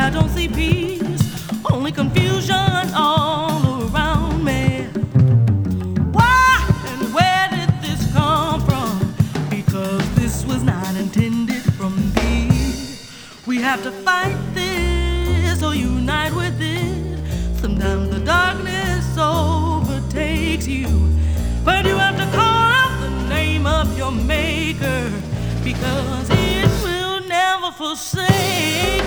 I don't see peace, only confusion all around me. Why and where did this come from? Because this was not intended from thee. We have to fight this or unite with it. Sometimes the darkness overtakes you, but you have to call out the name of your maker, because it will never forsake